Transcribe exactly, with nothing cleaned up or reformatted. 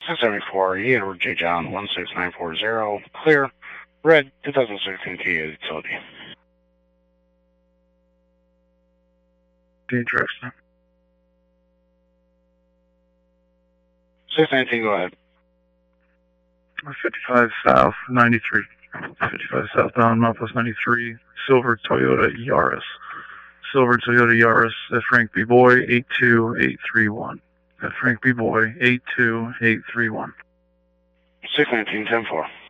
six seventy-four, E Edward J. John, one six nine four zero, clear, red, two thousand sixteen Kia utility. Interesting. six nineteen, go ahead. fifty-five South, ninety-three. fifty-five southbound, Memphis ninety-three, silver Toyota Yaris. Silver Toyota Yaris at Frank B. Boy, eight two eight three one. At Frank B. Boy, eight two eight three one. six nineteen, ten four.